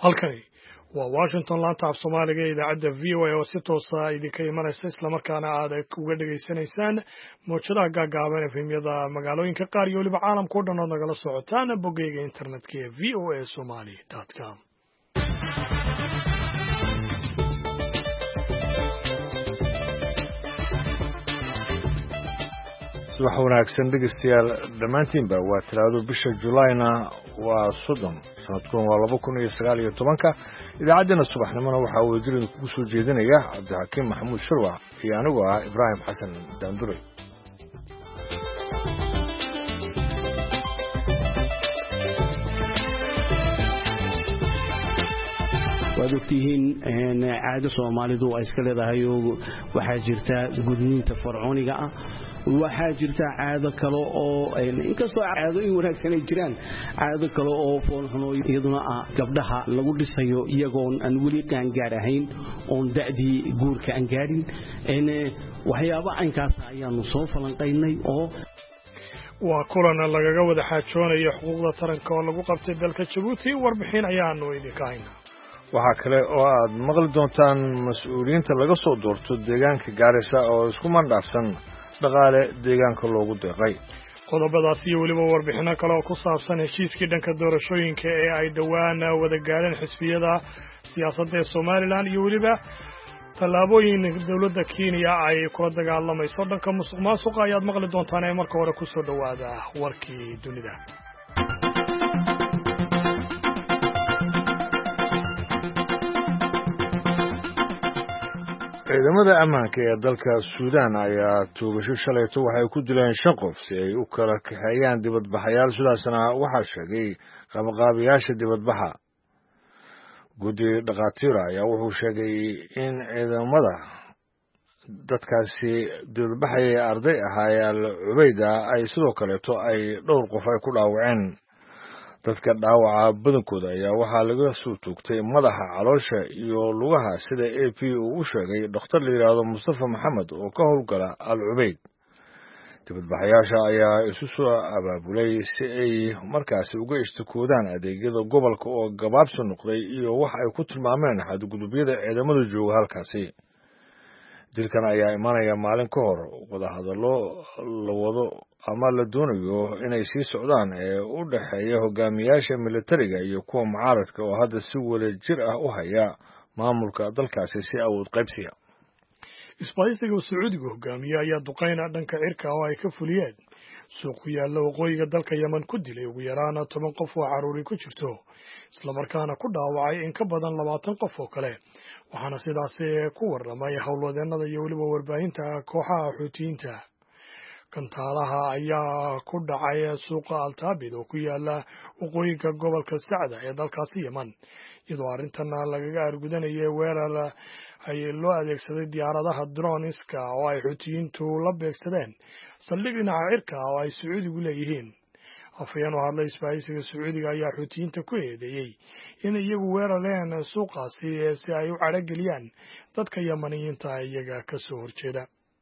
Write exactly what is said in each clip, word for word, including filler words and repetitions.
halkani waa Washington laanta af Soomaaliga ee idaacadda V O A oo si toos ah idinka imanaysa isla markaana aad uga dhageysanaysaan mowjadaha gaagaaban ee efemyada magaalooyinka qaar iyo waliba caalamka oo dhan oo nagala socotaan boggeyga internetka ee v o a somali dot com. subax wanaagsan dhegeystayaal dhammaantiinba waa talaado bisha Julayna waa soddon sanadkan waa laba kun iyo sagaal iyo tobanka idaacaddana subaxnimona waxa uu jirin ku soo jeedinaya Cabdixakiim Maxamuud Shirwac iyo anigu ah Ibraahim Xasan Daandure. waad ogtihiin caado Soomaalidu ay iska leedahay oo waxaa jirta gudniinta fircooniga ah waxaa jirta caado kale oo inkastoo caadooyin wanaagsan ay jiraan caado kale oo foolxumo iyaduna ah gabdhaha lagu dhisayo iyagoon aan weli qaangaar ahayn oon da'dii guurka aan gaarin waxyaabo aynkaas ayaanu soo falanqaynay oo waa kulan lagaga wada xaajoonayo xuquuqda taranka oo lagu qabtay dalka Djibouti warbixin ayaanu idinka haynaa. waxaa kale oo aad maqli doontaan mas'uuliyiinta laga soo doorto deegaanka Gaarisa oo isku mandhaafsan dhaqaale deegaanka loogu deeqay. qodobadaas iyo waliba warbixino kale oo ku saabsan heshiiskii dhanka doorashooyinka ee ay dhawaan wada gaareen xisbiyada siyaasadda ee Somaliland iyo waliba tallaabooyin dawladda Kenya ay kula dagaalamayso dhanka musuqmaasuqa ayaad maqli doontaan ee marka hore ku soo dhawaada warkii dunida. ciidamada ammaanka ee dalka Suudaan ayaa tuugasho shalayto waxay ku dileen shan qof si ay u kala kaxeeyaan dibadbaxayaal sidaasna waxaa sheegay qabaqaabiyaasha dibadbaxa. guddi dhaqaatiir ayaa wuxuu sheegay in ciidamada dadkaasi dibadbaxaya arday ahaa Al-Cubayda ay sidoo kaleeto ay dhowr qof ay ku dhaawaceen. dadka dhaawaca badankooda ayaa waxaa laga soo toogtay madaxa caloosha iyo lugaha sida A P uu u sheegay dhakhtar la yiraahdo Mustafa Maxamed oo ka howlgala Al-Cubayd. dibadbaxayaasha ayaa isu soo abaabulay si ay markaasi uga ishtakoodaan adeegyada gobolka oo gabaabsi noqday iyo wax ay ku tilmaameen xadgudubyada ciidamada jooga halkaasi. dilkan ayaa imanaya maalin ka hor wadahadallo la wado ama la doonayo inay sii socdaan ee u dhaxeeya hogaamiyaasha militariga iyo kuwa mucaaradka oo hadda si wada jir ah u haya maamulka dalkaasi si awood qaybsiga. isbaahisiga Sacuudiga hogaamiye ayaa duqeyna dhanka cirka oo ay ka fuliyeen suuq ku yaalla waqooyiga dalka Yemen ku dilay ugu yaraan toban qof oo caruuri ku jirto isla markaana ku dhaawacay in ka badan labaatan qof oo kale. waxaana sidaas ku warramay howlwadeennada iyo waliba warbaahinta kooxaha Xuutiyiinta. kantaalaha ayaa ku dhacay suuqa Al-Taabid oo ku yaalla waqooyiga gobolka Sacda ee dalkaasi Yemen iyadoo arrintan lagaga argudanayay weerar ay loo adeegsaday diyaaradaha droneska oo ay Xuutiyiintu la beegsadeen saldhig dhinaca cirka oo ay Sacuudigu leeyihiin. afayeen oo hadlay isbaahisiga Sacuudiga ayaa Xuutiyiinta ku eedeeyay in iyagu weerareen suuqaasi si ay u carageliyaan dadka Yemeniyiinta iyaga ka soo horjeeda.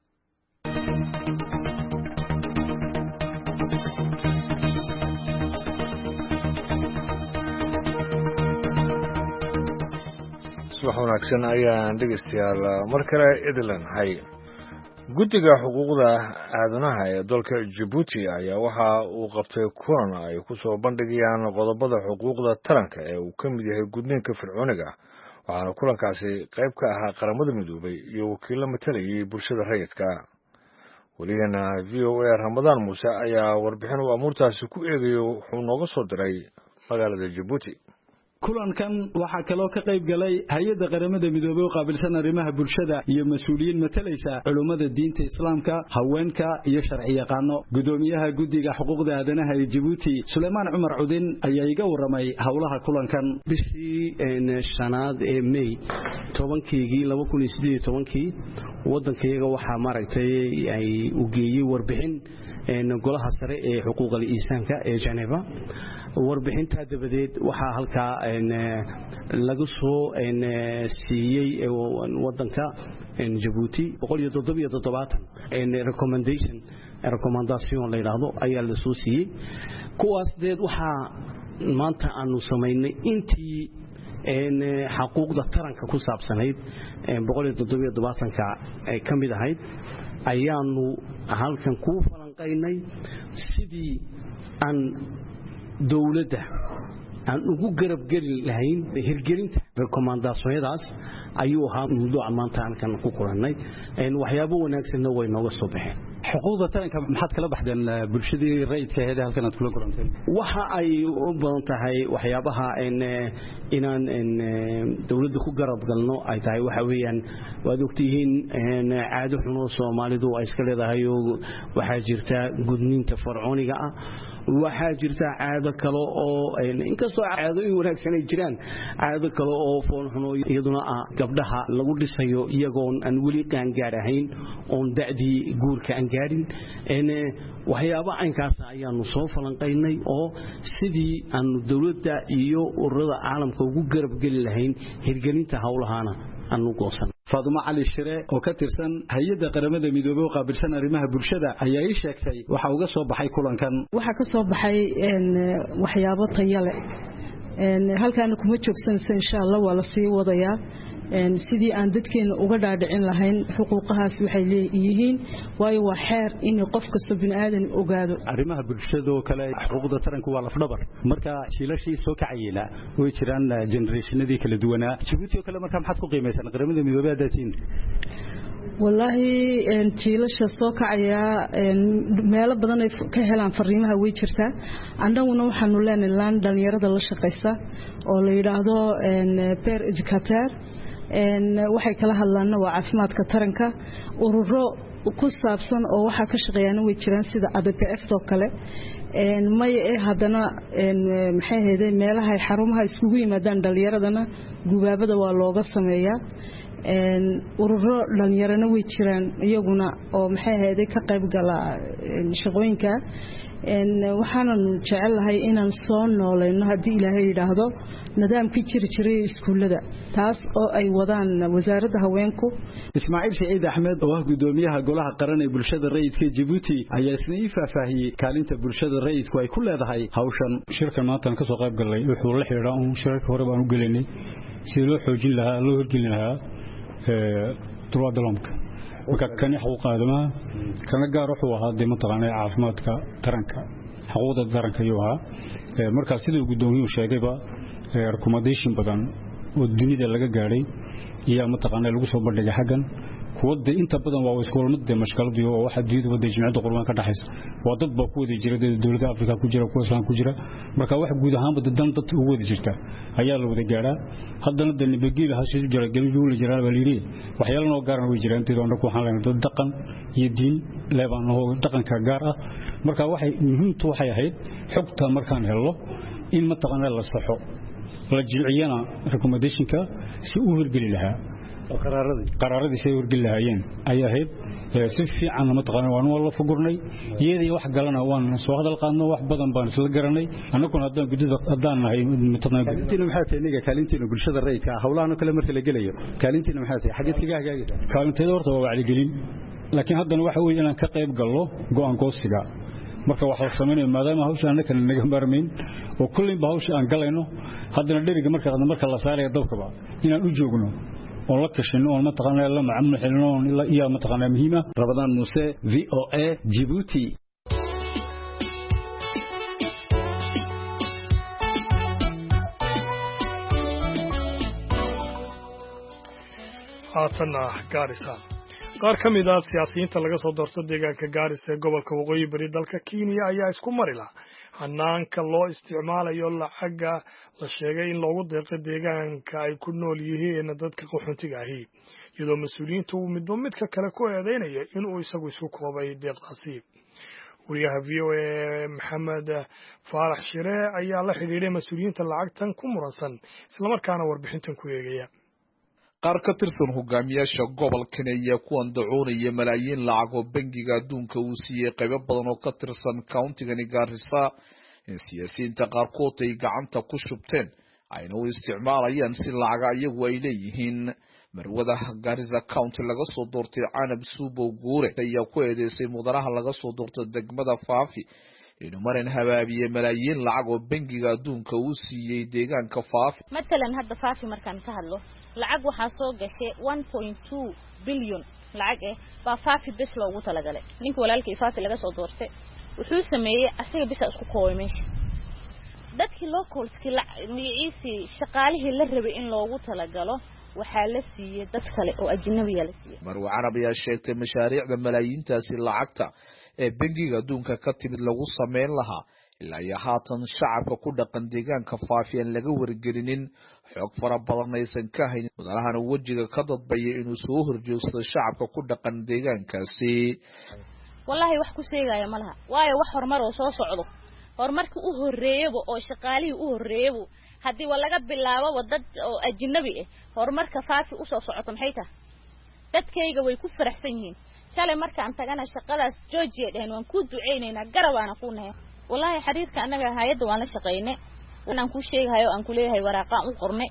subax wanaagsan ayaan dhegeystayaal mar kale idin hay. guddiga xuquuqda aadanaha ee dalka Djibouti ayaa waxa uu qabtay kulan ay ku soo bandhigayaan qodobada xuquuqda taranka ee uu ka mid yahay gudniinka fircooniga. waxaana kulankaasi qayb ka ahaa qaramada midoobay iyo wakiilo matalayay bulshada rayidka. waligeena V O A Ramadaan Muuse ayaa warbixin uu amuurtaasi ku eegayo wuxuu nooga soo diray magaalada Djibouti. kulankan waxaa kaloo ka qayb galay hay'adda qaramada midoobay oo qaabilsan arrimaha bulshada iyo mas'uuliyiin matalaysa culimada diinta islaamka, haweenka iyo sharci yaqaano. gudoomiyaha guddiga xuquuqda aadanaha ee Djibouti Sulaymaan Cumar Cudin ayaa iga warramay howlaha kulankan. bishii shanaad ee May tobankeedii laba kun iyo siddeed iyo tobankii waddankayaga waxaa maaragtay ay u geeyay warbixin golaha sare ee xuquuqda insaanka ee Geneva. warbixinta dabadeed waxaa halka lagu soo siiyay wadanka Djibouti boqol iyo toddoba iyo toddobaatan recommendation recommendation la yiraahdo ayaa la soo siiyay. kuwaas deed waxaa maanta aanu samaynay intii een xuquuqda taranka ku saabsanayd boqol iyo toddoba iyo toban ka ay kamid ahayd ayaanu halkan ku falanqaynay sidii aan dawladda aan ugu garab gali lahayn hirgelinta rekomandaasyadaas ayuu ahaa muddo maanta halkan ku kulannay een waxyaabo wanaagsan way nooga soo baxeen xuquuqda taranka maxaad kala baxdeen bulshadii rayidka ahayd halkan aad kula kulanteen waxa ay u badan tahay waxyaabaha in inaan in dawladda ku garab galno ay tahay waxa weeyaan waad ogtihiin in caado xuno Soomaalidu ay iska leedahay waxa jirta gudniinta fircooniga ah waxa jirta caado kale oo inkastoo caadooyin wanaagsan ay jiraan caado kale oo fool xuno iyaduna gabdhaha lagu dhisayo iyagoo aan wali qaan gaar ahayn oo da'dii guurka aan gaarin in waxyaabo aynkaas ayaanu soo falanqaynay oo sidii aan dawladda iyo ururada caalamka ugu garab gali lahayn hirgelinta hawlahaana aanu goosan Faadumo Cali Shire oo ka tirsan hay'adda qaramada midoobay oo qaabilsan arrimaha bulshada ayaa ii sheegtay waxa uga soo baxay kulankan waxa ka soo baxay in waxyaabo tayo leh in halkaan kuma joogsanaysa insha Allah waa la sii wadayaa in sidii aan dadkeena uga dhaadhicin lahayn xuquuqahaas waxay leeyihiin waayo waa xeer in qof kasta bini'aadan ogaado arrimaha bulshada oo kale xuquuqda taranku waa laf dhabar marka jiilashii soo kacayla way jiraan generationadii kala duwanaa Djibouti oo kale marka maxaad ku qiimaysan qaramada midoobay daatiin wallahi in jiilasha soo kacaya meelo badan ay ka helaan fariimaha way jirtaa andaguna waxaanu leenahay laan dhalinyarada la shaqeysa oo la yiraahdo in peer educator in waxay kala hadlaan waa caafimaadka taranka ururo ku saabsan oo waxa ka shaqeeyana way jiraan sida A D P F oo kale in may ee hadana in maxay heeday meelaha xarumaha iskugu yimaadaan dhalinyaradana gubaabada waa looga sameeyaa in ururo dhalinyarana way jiraan iyaguna oo maxay heeday ka qayb gala shaqooyinka in waxaan jecelahay inaan soo nooleeyno hadii Ilaahay yiraahdo nidaamkii jiri jiray iskuulada taas oo ay wadaan wasaaradda haweenku Ismaaciil Saciid Axmed oo ah gudoomiyaha golaha qaran ee bulshada rayidka Djibouti ayaa isna ii faahfaahiyay kaalinta bulshada rayidku ay ku leedahay hawshan shirka maanta ka soo qayb galay wuxuu la xiriiraa in shirka hore baan u galinay si loo xoojin lahaa loo hirgelin lahaa ee duwadalomka marka kan xaquuq aadamaha kana gaar wuxuu ahaa dima taqaanay caafimaadka taranka xuquuqda taranka iyo ahaa marka sidoo gudoomiyuhu sheegayba recommendation badan oo dunida laga gaaray iyo ma taqaanay lagu soo bandhigay xagan kuwada inta badan waa iskoolmada mashkaladu oo waxa diido wada jimcada qurban ka dhaxaysa waa dad baa ku wada jira dawladda Afrika ku jira kuwa Soomaaliya ku jira marka wax guud ahaan dad dad ugu wada jirta ayaa la wada gaaraa haddana dadni bagiil hashid jira galbigu la jira waliiri waxyaalo noo gaaran way jiraan intii doonka waxaan leenahay dad dhaqan iyo diin leebaan oo dhaqanka gaar ah marka waxay muhiimtu waxay ahayd xogta markaan helno in ma taqaanay la saxo la jilciyana recommendation-ka si uu hirgeli lahaa qaraaradii qaraaradii say hirgeli lahaayeen ay ahayd si fiican ma taqaanay waan wala fagurnay iyadii wax galana waan soo hadal qaadno wax badan baan isla garanay anaguna haddaan gudida haddaan nahay mutaqaanay kaalintiina maxay tahay niga kaalintiina bulshada rayidka hawlahan kale marka la gelayo kaalintiina maxay tahay xageed kaga hagaagaysa kaalinteeda horta waa wacyi gelin laakiin haddana waxa weeye inaan ka qayb galno go'aan goosiga marka waxa la sameeyo maadaama hawsha anaka naga marmeyn oo kullin ba hawsha aan galayno haddana dheriga marka marka la saarayo dabkaba inaan u joogno oo la kashino oo ma taqaanay la macamul xilno ila iyo ma taqaanay muhiima Ramadan Muuse V O A Djibouti haatana Garissa qaar ka mid ah siyaasiyiinta laga soo doorto deegaanka Garissa ee gobolka waqooyi bari dalka Kenya ayaa isku mari la hanaanka loo isticmaalayo lacaga la sheegay in loogu deeqo deegaanka ay ku nool yihiin dadka qaxoontiga ahi iyadoo mas'uuliyiintu uu midba midka kale ku eedeynaya inuu isagu isku koobay deeqdaasi wariyaha V O A Maxamed Faarax Shire ayaa la xiriiray mas'uuliyiinta lacagtan ku muransan isla markaana warbixintan ku eegaya qaar ka tirsan hogaamiyaasha gobolkan ayaa ku andacoonaya malaayiin lacag oo bangiga adduunka uu siiyey qaybo badan oo ka tirsan countigani Garissa in siyaasiyiinta qaarkood ay gacanta ku shubteen ayna u isticmaalayaan si lacaga iyagu ay leeyihiin marwada Garissa County laga soo doortay Canab Subo Guure ayaa ku eedeysay mudanaha laga soo doortay degmada Faafi inuu marin habaabiye malaayiin lacag oo bangiga adduunka uu siiyey deegaanka Faafi. Matalan hadda Faafi markaan ka hadlo lacag waxaa soo gashay one point two billion lacag eh baa Faafi bes loogu talagalay. Ninka walaalkii Faafi laga soo doortay wuxuu sameeyay asiga bisa isku koobay dadkii localski magaciisi shaqaalihii la rabay in loogu talagalo waxaa la siiyay dad kale oo ajnabiga la siiyay. Marwa Carab ayaa sheegtay mashaariicda malaayiintaasi lacagta ee bangiga adduunka ka timid lagu sameyn lahaa ilaa iyo haatan shacabka ku dhaqan deegaanka Faafi aan laga wargelinin xog fara badan aysan ka haynin wadahana wajiga ka dadbaya inuu soo horjeesto shacabka ku dhaqan deegaankaasi. Wallahi wax ku sheegaya malaha waayo wax horumar oo soo socdo horumarkii u horeeyay oo shaqaalihii u horeeyay hadii waa laga bilaabo wadad oo ajnabi ah horumarka Faafi u soo socoto maxay tahay dadkayga way ku faraxsan yihiin shalay marka aan tagana shaqadaas Georgia dheen waan ku duceynayna garawaana ku nahay wallahi xiriirka anaga hay'adda waan la shaqeynay waxaan ku sheegayo aan ku leeyahay waraqo u qornay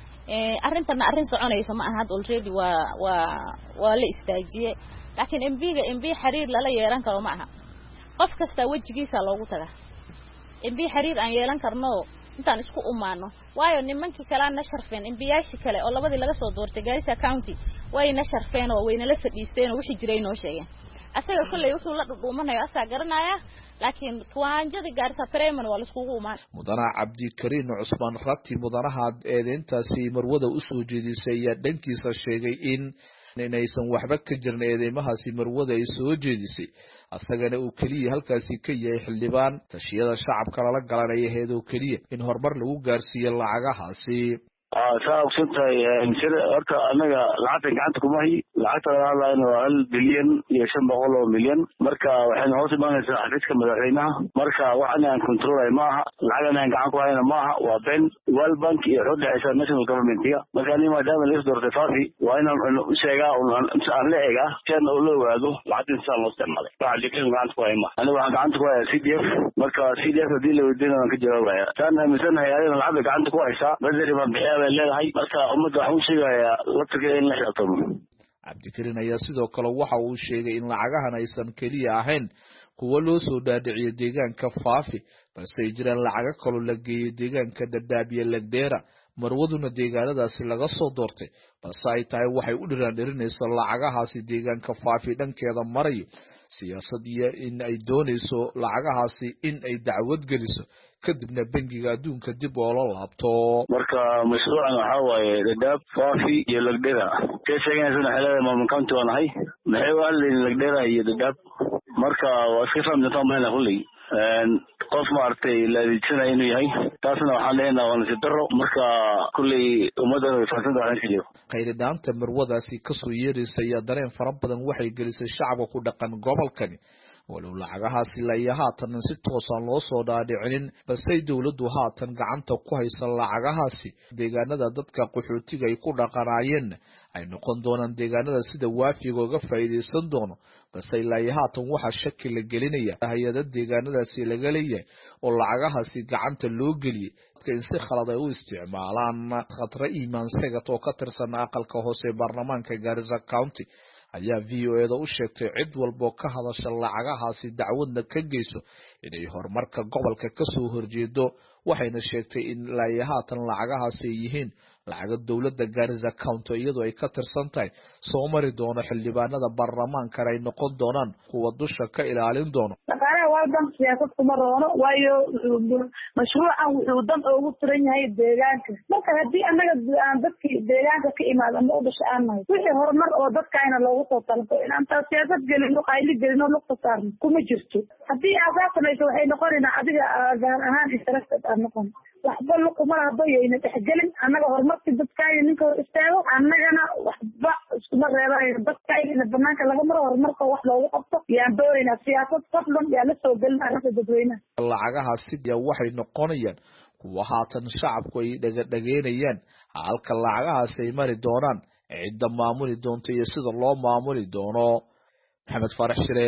ee arintana arin soconaysa ma aha already waa waa waa la istaajiyay laakiin M P-ga M P xiriir la yeelan karo ma aha qof kasta wajigiisa loogu tagaa M P xiriir aan yeelan karno intaan isku umaano waayo nimankii kala na sharfeen M P-yaashi kale oo labadii laga soo doortay Garissa County way na sharfeen oo wayna la fadhiisteen wixii jiray noo sheegeen asaga kulay wuxuu la dhudhuumanayo asaa garanaya laakiin tuwaanjada Garissa Freeman waa la isku umaan. Mudana Cabdi Kariin Cusmaan Rati mudanaha eedeyntaasi marwada u soo jeedisay ayaa dhankiisa sheegay in inaysan waxba ka jirnay eedeymahaasi marwada ay soo jeedisay asagana uu kaliya halkaasi ka yahay xildhibaan tashiyada shacabka la galanaya heedo kaliya in horumar lagu gaarsiiyo lacagahaasi. ah saa ogsantahay sida horta anaga lacagta gacanta kuma hay lacagta la hadlayna waa hal bilyan iyo shan boqol oo milyan marka waxaan hoos imaanaysaa xafiiska madaxweynaha marka waxaan aan controlay maaha lacagana aan gacan ku hayna maaha waa ben World Bank iyo xogta haysa national government-iga marka ni maadaama la isdoortay Faafi waa inaan u sheegaa oo aan la eega kan oo loo waado lacagta insan loo isticmaalay waxa jikin gacanta ku hayma aniga waxaan gacanta ku hayaa C D F marka C D F hadii la weydiinayo ka jawaabaya tan amisanahay ayaan lacagta gacanta ku haysaa badari ma bixiyaa leedahay marka ummadda waxa uu sheegayaa laftiga in la xirtamo. Cabdi Kariin ayaa sidoo kale waxa uu sheegay in lacagahan aysan kaliya ahayn kuwa loo soo dhaadhiciyay deegaanka Faafi balse ay jiraan lacago kale la geeyay deegaanka Dadaab iyo Lagdheera marwaduna deegaanadaasi laga soo doortay balse ay tahay waxay u dhiraan dhirinayso lacagahaasi deegaanka Faafi dhankeeda marayo siyaasad iyo in ay doonayso lacagahaasi in ay dacwad geliso kadibna bangiga adduunka dib oo la laabto marka mashruucan waxa waaye Dadaab Faafi iyo Lagdheera ka sheeganaysa xeelada maamul county wanahay maxay u hadleen Lagdheera iyo Dadaab marka waa iska fahmtaan meena kulli een qof maartay la diidsana inuu yahay taasna waxaan leenahay waan si daro marka kulli ummadda way fahansan tahay in jiro qayridaanta marwadaasi ka soo yeerisay dareen fara badan waxay gelisay shacabka ku dhaqan gobolkani walow lacagahaasi la yahaatan si toosan loo soo dhaadhicin balse dawladdu haatan gacanta ku haysa lacagahaasi deegaanada dadka qaxootiga ay ku dhaqanaayeen ay noqon doonaan deegaanada sida waafiga uga faa'iideysan doono balse la yahaatan waxa shaki la gelinaya hay'adda deegaanadaasi laga leeyahay oo lacagahaasi gacanta loo geliyay in si khalad ay u isticmaalaan khatra iimaan segat oo ka tirsan aqalka hoose baarlamaanka Garissa County ayaa V O A da u sheegtay cid walba ka hadasha lacagahaasi dacwadna ka geyso inay horumarka gobolka ka soo horjeedo waxayna sheegtay in la yahaatan lacagahaasi yihiin lacaga dawladda Garissa County iyadoo ay ka tirsan tahay soo mari doono xildhibaanada baarlamaanka ay noqon doonaan kuwa dusha ka ilaalin doono walban siyaasad kuma roono waayo mashruucan wuxuu dan ugu furan yahay deegaanka marka hadii anaga aan dadkii deegaanka ka imaado ama u dhashay aan nahay wixii horumar oo dadkayna loogu soo talbo inaan taas siyaasad gelin oo qayli gelin oo lugta saarno kuma jirto hadii aad samayso waxay noqonaysaa adiga gaar ahaan interested aan noqon waxba luguma habo yeyna dhexgelin anaga horumarkii dadkayna ninka istaago anagana waxba iskuma reebanayno dadkayna banaanka laga maro horumarka wax loogu qabto yaan doonaynaa siyaasad fadlan yaa la soo gelin arrinta dadweynaha lacagahaasi waxay noqonayaan kuwa haatan shacabku ay dhagadhageynayaan halka lacagahaasi ay mari doonaan cidda maamuli doonto iyo sida loo maamuli doono. Maxamed Farax Shire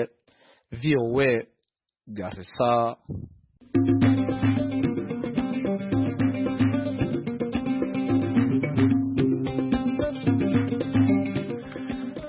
V O A Garissa.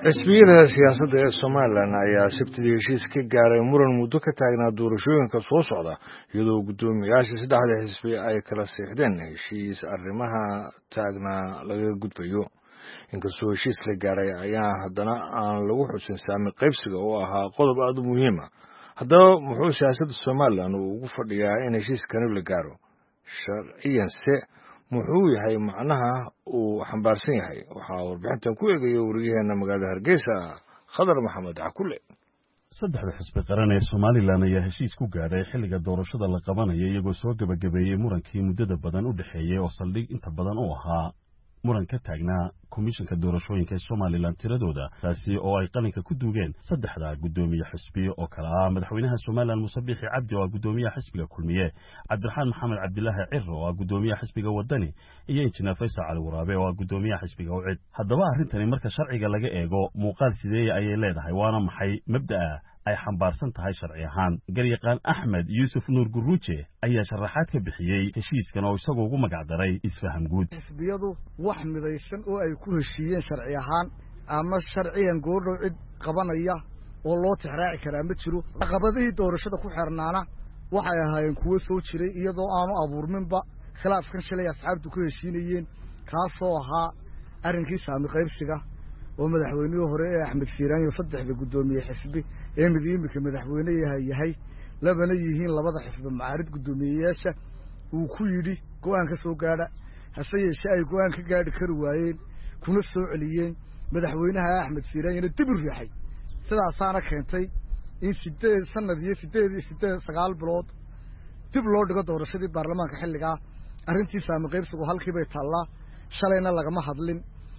xisbiyada siyaasadda ee somalilan ayaa sabtidii heshiis ka gaaray muran muddo ka taagnaa doorashooyinka soo socda iyadoo guddoomiyayaasha saddexda xisbi ay kala seexdeen heshiis arrimaha taagnaa laga gudbayo inkastoo heshiis la gaaray ayaa haddana aan lagu xusin saami qaybsiga oo ahaa qodob aada u muhiima haddaba muxuu siyaasadda somalilan uu ugu fadhiyaa in heshiiskani la gaaro sharciyanse muxuu yahay macnaha uu xambaarsan yahay waxaa warbixintan ku eegaya wariyaheena magaalada hargeysa khadar maxamed cakule saddexda xisbi qaran ee somalilan ayaa heshiis ku gaadhay xilliga doorashada la qabanaya iyagoo soo gebagabeeyey murankii muddada badan u dhexeeyey oo saldhig inta badan u ahaa muran ka taagnaa komishanka doorashooyinka ee somalilan tiradooda taasi oo ay qalinka ku duugeen saddexda guddoomiye xisbi oo kale ah madaxweynaha somalilan muuse biixi cabdi oo ah guddoomiyaha xisbiga kulmiye cabdiraxmaan maxamed cabdilaahi ciro oo ah guddoomiyaha xisbiga wadani iyo injineer faysal cali waraabe oo ah guddoomiyaha xisbiga ucid haddaba arrintani marka sharciga laga eego muuqaal sideeye ayay leedahay waana maxay mabda'a ay xambaarsan tahay sharci ahaan garyaqaan axmed yuusuf nuur guruuje ayaa sharaxaad ka bixiyey heshiiskan oo isagoo ugu magac daray isfaham guud xisbiyadu wax midaysan oo ay ku heshiiyeen sharci ahaan ama sharciyan goordhow cid qabanaya oo loo tixraaci karaa ma jiro caqabadihii doorashada ku xirnaana waxay ahaayeen kuwo soo jiray iyadoo aanu abuurminba khilaafkan shalay asxaabtu ku heshiinayeen kaasoo ahaa arrinkii saami qaybsiga oo madaxweynihii hore ee axmed fiiraan iyo saddexda guddoomiye xisbi ee mid imika madaxweyne yahay labana yihiin labada xisbi macaarid guddoomiyeyaasha uu ku yidhi go-aan ka soo gaadha hase yeeshee ay go-aan ka gaadhi kari waayeen kuna soo celiyeen madaxweynaha axmed fiiraanyana dib u riixay sidaasaana keentay in sideed sanad iyo sideed iyo sideed sagaal bilood dib loo dhigo doorashadii baarlamaanka xilligaa arrintii saami qaybsigu halkii bay taallaa shalayna lagama hadlin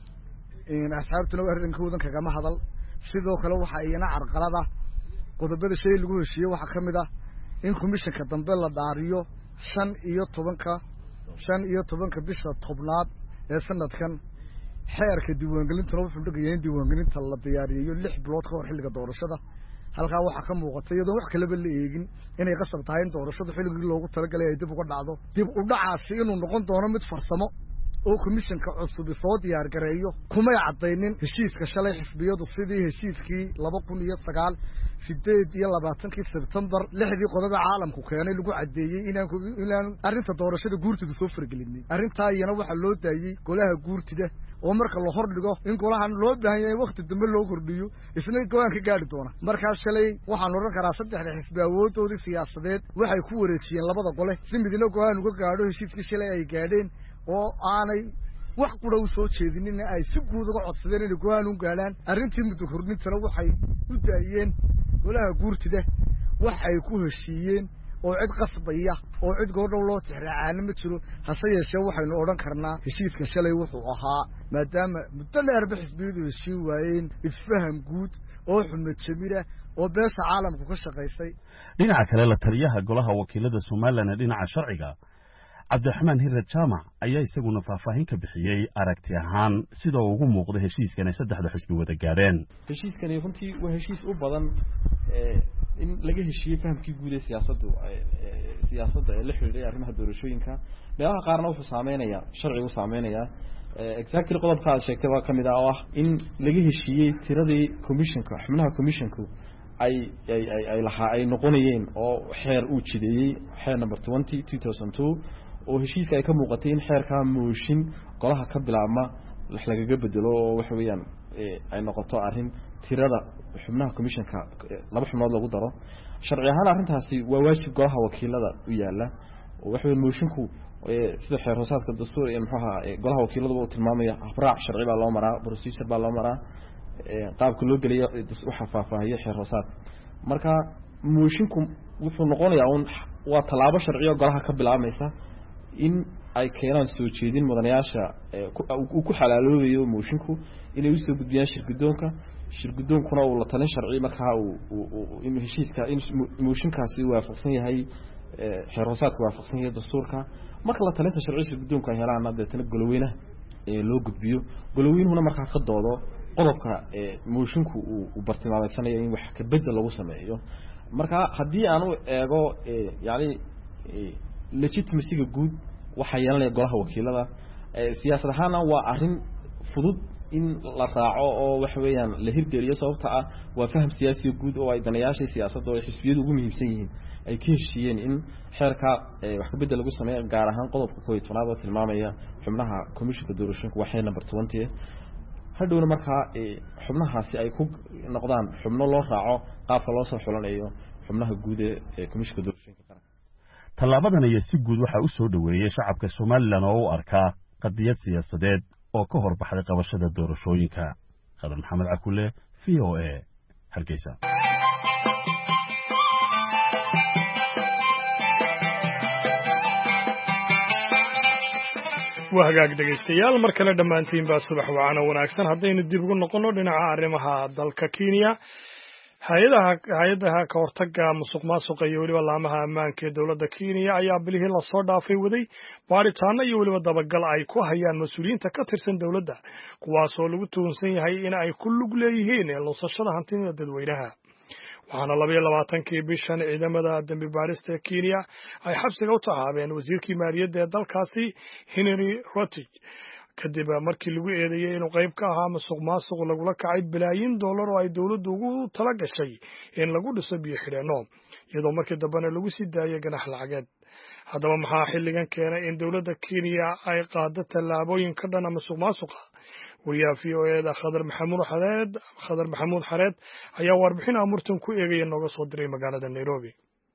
asxaabtuna arrinkoodan kagama hadal sidoo kale waxa iyana carqalada qodobada shay lagu heshiiyey waxaa ka mid ah in komishanka dambe la dhaariyo shan iyo tobanka shan iyo tobanka bisha tobnaad ee sanadkan xeerka diiwaangelintuna wuxuu dhigaya in diiwaangelinta la diyaariyeyo lix bilood ka hor xilliga doorashada halkaa waxaa ka muuqata iyadoon wax kaleba la eegin inay qasab tahay in doorashadu xilligii loogu talagalay ay dib uga dhacdo dib u dhacaasi inuu noqon doono mid farsamo oo komishanka cusubi soo diyaar gareeyo kumay caddaynin heshiiska shalay xisbiyadu sidii heshiiskii laba kun iyo sagaal sideed iyo labaatankii sebtembar lixdii qodoba caalamku keenay lagu caddeeyey inaan inaan arrinta doorashada guurtida soo fargelinin arrintaa iyana waxaa loo daayey golaha guurtida oo marka la hordhigo in golahan loo baahan yahay wakti dambe loo kordhiyo isna go-aan ka gaadhi doona markaas shalay waxaan odhan karaa saddexda xisbi awooddoodii siyaasadeed waxay ku wareejiyeen labada gole si midna go-aan uga gaadho heshiiskii shalay ay gaadheen oo aanay wax qura u soo jeedinin ay si guud uga codsadeen inay go-aan u gaadhaan arrintii muddo kordhintana waxay u daayeen golaha guurtida wax ay ku heshiiyeen oo cid qasbaya oo cid goordhow loo tixraacaana ma jiro hase yeeshee waxaynu odhan karnaa heshiiskan shalay wuxuu ahaa maadaama muddo dheerba xisbiyadu heshiin waayeen isfaham guud oo xumed jamila oo beesha caalamku ka shaqaysay dhinaca kale la taliyaha golaha wakiilada somalilan ee dhinaca sharciga cabdiraxmaan hirad jaamac ayaa isaguna faahfaahin ka bixiyey aragti ahaan sida uu ugu muuqda heshiiskan ay saddexda xisbi wada gaadheen heshiiskani runtii waa heshiis u badan in laga heshiiyey fahamkii guud ee siyaasaddu siyaasadda ee la xidhiidhay arrimaha doorashooyinka meelaha qaarna wuxuu saameynayaa sharcigu saameynayaa exactly qodobka aad sheegtay waa ka mid ah oo ah in laga heshiiyey tiradii commissionka xubnaha commissionku ay ay ay lahaa ay noqonayeen oo xeer uu jideeyey xeer number twenty two thousand two oo heshiiska ay ka muuqatay in xeerkaa mooshin golaha ka bilaabma wax lagaga bedelo oo waxa weeyaan ay noqoto arrin tirada xubnaha commissionka laba xubnood lagu daro sharci ahaan arrintaasi waa waajib golaha wakiilada u yaala oo waxa weeyaan moshinku sida xeer hoosaadka dastuur ee muxuu ahaa golaha wakiilada uu tilmaamaya habraac sharci baa loo maraa procedure baa loo maraa qaabka loo geliyo waxa faahfaahiyay xeer hoosaad marka moshinku wuxuu noqonayaa un waa tallaabo sharci oo golaha ka bilaabmaysa in ay keenaan soo jeedin mudanayaasha uu ku xalaaloobayo moshinku inay u soo gudbiyaan shirgudoonka shirgudoonkuna uu la talin sharci markaa uu in heshiiska in mooshinkaasi waafaqsan yahay xeer hoosaadka waafaqsan yahay dastuurka marka la talinta sharci shirgudoonka ay helaan deetana goloweynaha loo gudbiyo goloweynuhuna markaa ka doodo qodobka moshinku uu bartilmaameedsanayo in wax ka bedel lagu sameeyo marka haddii aan u eego yani legitimacyga guud waxaa yeelanaya golaha wakiilada siyaasad ahaana waa arrin fudud in la raaco oo wax weeyaan la hirgeliyo sababta ah waa faham siyaasi guud oo ay danayaashay siyaasadda oo xisbiyadu ugu muhiimsan yihiin ay ka heshiiyeen in xeerka wax ka bedel lagu sameeyo gaar ahaan qodobka koob iyo tobnaad oo tilmaamaya xubnaha komishanka doorashooyinka waxay number twenty hadhowna markaa xubnahaasi ay ku noqdaan xubno loo raaco qaabka loo soo xulanayo xubnaha guud ee komishanka doorashooyinka qaranka. tallaabadan ayaa si guud waxaa u soo dhoweeyey shacabka somalilan oo u arkaa qadiyad siyaasadeed oo ka hor baxday qabashada doorashooyinka. Khadar Maxamed Cakule, V O A, Hargeysa. waa hagaag dhegaystayaal mar kale dhammaantiin baa subax wacan oo wanaagsan haddaynu dib ugu noqonno dhinaca arrimaha dalka Kenya. hay-adaha hay-adaha ka hortagga musuq maasuqa iyo weliba laamaha ammaanka ee dowladda Kenya ayaa bilihii lasoo dhaafay waday baaritaano iyo weliba dabagal ay ku hayaan mas-uuliyiinta ka tirsan dowladda kuwaasoo lagu tuhunsan yahay in ay ku lug leeyihiin lunsashada hantida dadweynaha. waxaana laba iyo labaatankii bishan ciidamada dambi baarista ee Kenya ay xabsiga u taxaabeen wasiirkii maaliyadda ee dalkaasi Henry Rotich kadib markii lagu eedeeyay inuu qayb ka ahaa musuq maasuq lagula kacay bilaayin dollar oo ay dowladdu ugu tala gashay in lagu dhiso biyo xidheenno iyadoo markii dambena lagu sii daayay ganax lacageed. haddaba maxaa xilligan keenay in dowladda Kenya ay qaado tallaabooyin ka dhan ah musuq maasuqa? wariyaha V O A da Khadar Maxamuud Xareed Khadar Maxamuud Xareed ayaa warbixin amurtan ku eegaya nooga soo diray magaalada Nairobi.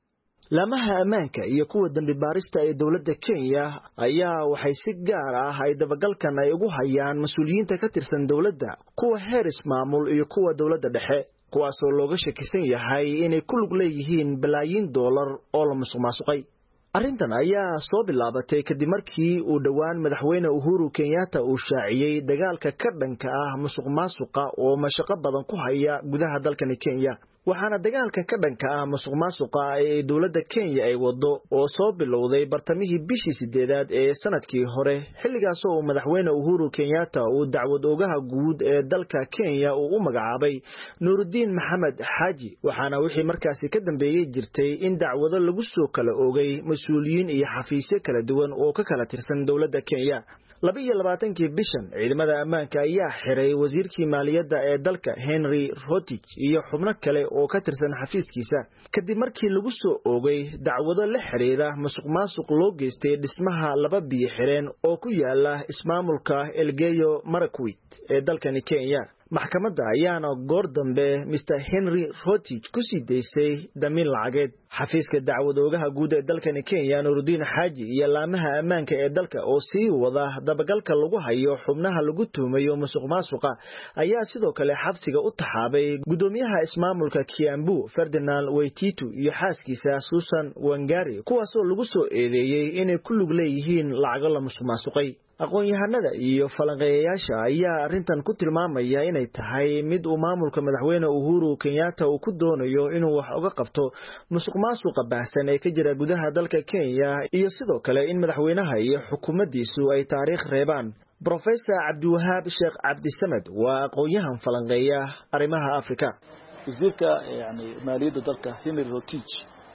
laamaha ammaanka iyo kuwa dambi baarista ee dowladda Kenya ayaa waxay si gaar ah ay dabagalkan ay ugu hayaan mas'uuliyiinta ka tirsan dowladda kuwa heer ismaamul iyo kuwa dowladda dhexe kuwaasoo looga shakisan yahay inay ku lug leeyihiin balaayiin dollar oo la musuq maasuqay. arrintan ayaa soo bilaabatay kadib markii uu dhowaan madaxweyne Uhuru Kenyatta uu shaaciyay dagaalka ka dhanka ah musuq maasuqa oo mashaqo badan ku haya gudaha dalkan Kenya. waxaana dagaalka ka dhanka ah musuq maasuqa ee dowladda Kenya ay wado oo soo bilowday bartamihii bishii sideedaad ee sanadkii hore xilligaas oo madaxweyne Uhuru Kenyatta uu dacwad ogaha guud ee dalka Kenya uu u magacaabay Nuruddin Mohamed Haji. waxaana wixii markaasi ka dambeeyay jirtay in dacwado lagu soo kala oogay mas'uuliyiin iyo xafiisyo kala duwan oo ka kala tirsan dowladda Kenya. laba iyo labaatankii bishan ciidamada ammaanka ayaa xiray wasiirkii maaliyadda ee dalka Henry Rotich iyo xubno kale oo ka tirsan xafiiskiisa kadib markii lagu soo oogay dacwado la xiriira musuq maasuq loo geystay dhismaha laba biyo xireen oo ku yaala ismaamulka Elgeyo Marakwet ee dalkan Kenya. maxkamadda ayaana goor dambe Mister Henry Rotich ku sii deysay damiin lacageed. xafiiska dacwadoogaha guud ee dalkan Kenya Nuruddin Haji iyo laamaha ammaanka ee dalka oo sii wada dabagalka lagu hayo xubnaha lagu tuumayo musuq maasuqa ayaa sidoo kale xabsiga u taxaabay gudoomiyaha ismaamulka Kiambu Ferdinand Waititu iyo xaaskiisa Susan Wangari kuwaasoo lagu soo eedeeyay inay ku lug leeyihiin lacago la musuq maasuqay. aqoon-yahanada iyo falanqeeyayaasha ayaa arrintan ku tilmaamaya inay tahay mid uu maamulka madaxweyne Uhuru Kenyatta uu ku doonayo inuu wax uga qabto musuq maasuqa baahsan ee ka jira gudaha dalka Kenya iyo sidoo kale in madaxweynaha iyo xukuumaddiisu ay taariikh reebaan. Professor Cabdiwahaab Sheekh Cabdisamed waa aqoon-yahan falanqeeya arrimaha Afrika. wasiirka yani maaliyadda dalka Henry Rotich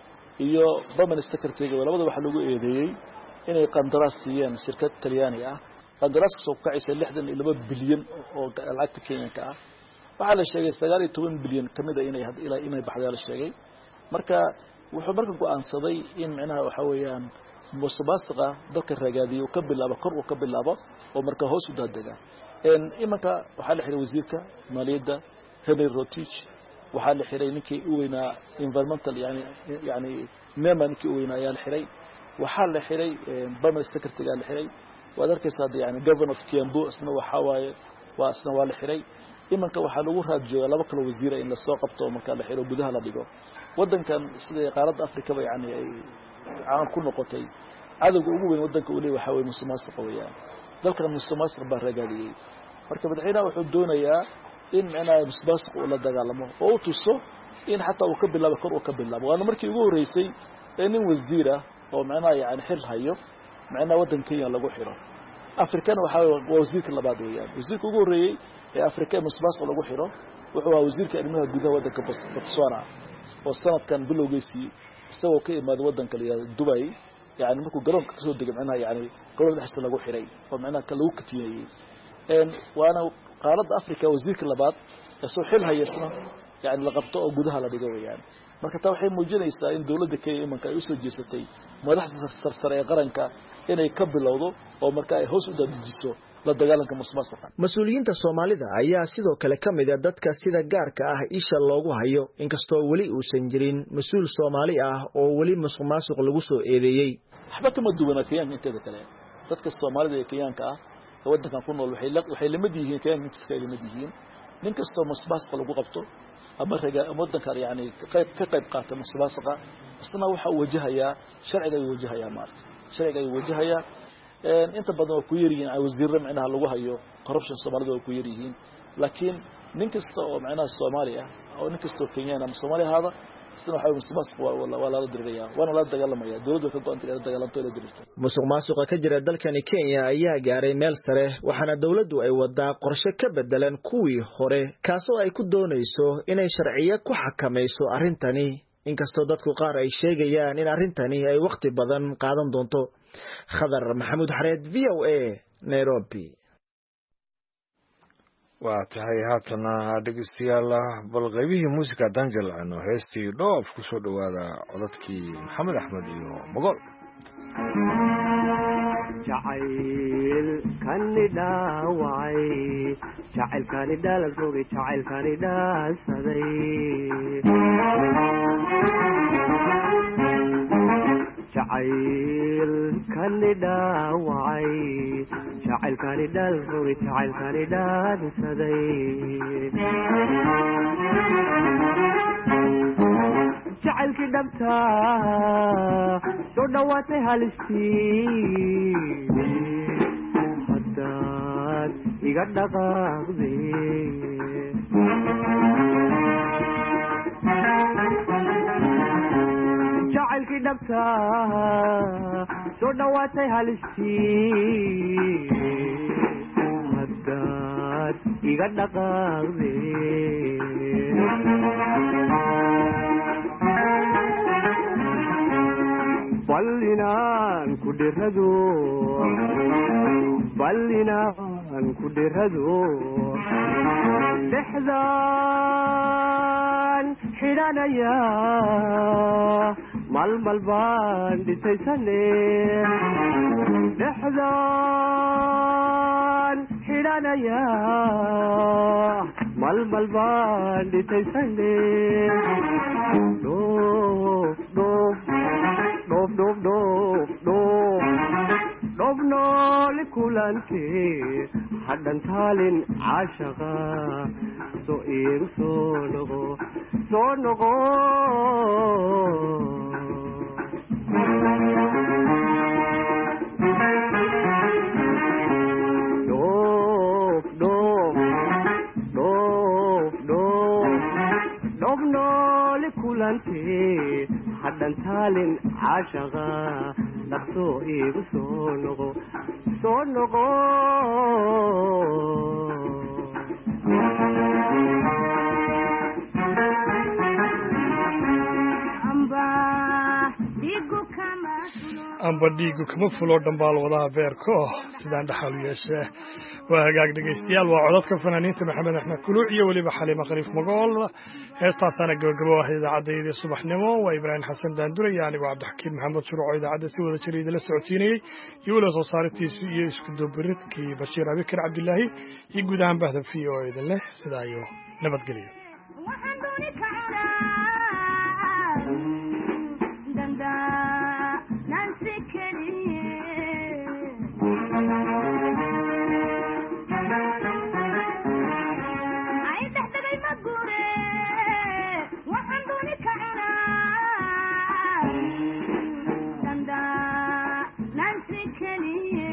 iyo Permanent Secretary labada waxa lagu eedeeyay inay qandaraas siiyeen shirkad Talyaani ah qandaraaska soo kacaysa lixdan iyo laba bilyan oo lacagta Kenyanka ah. waxaa la sheegay sagaal iyo toban bilyan kamid ah inay ilaa inay baxday la sheegay. marka wuxuu marka go'aansaday in macnaha waxa weeyaan musuqmaasuqa dalka ragaadiyo ka bilaabo kor uu ka bilaabo oo marka hoos u daadega. een imanka waxaa la xiray wasiirka maaliyadda Henry Rotich waxaa la xiray ninkii u weynaa environmental yani yani mema ninkii u weynaa ayaa la xiray. waxaa la xiray Permanent Secretary la xiray waad arkaysaa yani Governor of Kiambu isna waxa waaye waa isna waa la xiray. imanka waxaa lagu raad joogaa laba kala wasiir in la soo qabto marka la xiro gudaha la dhigo. wadankan sida qaaradda Afrika ba yani ay caan ku noqotay cadawga ugu weyn wadanka uu leeyahay waxa weeye musuqmaasuqa weeyaan. dalkan musuqmaasuq baa ragaadiyay. marka madaxweynaha wuxuu doonayaa in macnaha musuqmaasuq uu la dagaalamo oo uu tuso in xataa uu ka bilaabo kor uu ka bilaabo. waana markii ugu horeysay ee nin wasiir ah oo macnaha yani xil hayo macnaha wadanka Kenya lagu xiro. Afrikana waxa waa wasiirka labaad weeyaan. wasiirka ugu horeeyay ee Afrika musuqmaasuq lagu xiro wuxuu ahaa wasiirka arrimaha gudaha wadanka Botswana oo sanadkan bilowgiisii isagoo ka imaad wadanka la Dubai yani markuu garoonka ka soo degay macnaha yani garoonka dhexdiisa lagu xiray oo macnaha ka lagu katiyay. waana qaaradda Afrika wasiirka labaad ee soo xil hayasna yani la qabto oo gudaha la dhigo weeyaan marka taa waxay muujinaysaa in dawladda Kenya imanka ay u soo jeesatay madaxda sarsare ee qaranka inay ka bilowdo oo marka ay hoos u dadejiso la dagaalanka musuqmaasuqa mas'uuliyiinta Soomaalida ayaa sidoo kale kamid ah dadka sida gaarka ah isha loogu hayo inkastoo wali uusan jirin mas'uul Soomaali ah oo wali musuqmaasuq lagu soo eedeeyay waxba kama duwana Kenya inteeda kale dadka Soomaalida ee Kenyaanka ah waddankan ku nool waxay waxay lamid yihiin Kenya iska lamid yihiin nin kastoo musuqmaasuq lagu qabto ama raga waddanka yani qayb ka qayb qaata musuqmaasuqa isna waxa uu wajahayaa sharciga uu wajahayaa maarta sharciga uu wajahayaa inta badan oo ku yariin ay wasiirro macnaha lagu hayo corruption Soomaalida oo ku yariin laakiin nin kasta oo macnaha Soomaaliya oo nin kasta oo Kenyan ama Soomaali hada isna waxa uu musuqmaasuq wala la diraya wana la dagaalamaya dawladdu ka go'an tahay dagaalanto la dirto musuqmaasuqa ka jira dalkani Kenya ayaa gaaray meel sare waxaana dawladdu ay wadaa qorshe ka bedelan kuwii hore kaasoo ay ku doonayso inay sharciyo ku xakamayso arintani inkastoo dadku qaar ay sheegayaan in arintani ay waqti badan qaadan doonto khadar maxamuud xareed v o a Nairobi waa tahay haatana dhegeystayaal bal qaybihii muusiga danjel ano heestii dhoof ku soo dhawaada codadkii maxamed axmed iyo mogol jacayl kanida way jacayl kanida la gobi jacayl kanida saday jacayl kanida way jacayl kanida la gobi jacayl kanida saday jacaylkii dhabta soo dhawaatay halistii haddaad iga dhaqaaqde jacaylkii dhabta soo dhawaatay halistii haddaad iga dhaqaaqde ballinaan ku dhirado ballinaan ku dhirado dhexdaan xidhanaya malmal baan dhisaysane dhexdaan xidhanaya malmal baan dhisaysane dhoof dhoof dhoof dhoof dhoof dhoof dhoof nooli kulantee hadhan taalin caashaqa soo iigu soo noqo soo noqo dhoof dhoof dhoof dhoof dhoof nooli kulantee hadhan taalin caashaqa dhaqsoo iigu soo noqo soo noqo amba dhiigu kama fulo dhambaal wadaha beerko sidaan dhaxal u yeeshee waa hagaag dhegaystayaal waa codadka fanaaniinta maxamed axmed kuluuc iyo weliba xaliima khaliif magool heestaasaana gabagabo ah idaacaddayadii subaxnimo waa ibraahim xasan daandure iyo anigoo cabdixakiim maxamed shuruuc oo idaacadda si wada jira idinla socodsiinayey iyo weliba soo saaritiisu iyo isku dubiridkii bashiir abikar cabdilaahi iyo guud ahaan bahda v o idin leh sidaa iyo nabadgelyo Nancy Kelly